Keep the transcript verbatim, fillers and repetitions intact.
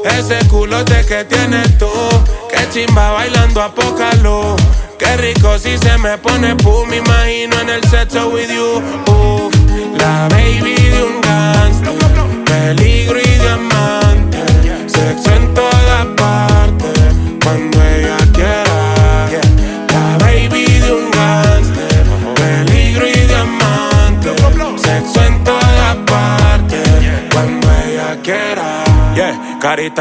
ese culote que tienes tú. Qué chimba bailando a poca luz. Qué rico si se me pone pum. Me imagino en el sexo with you. Uh, la baby de un gangster, peligro y diamante. Sexo en todas partes, cuando ella quiera. La baby de un gangster, peligro y diamante. Sexo en todas partes, cuando ella quiera. Yeah, carita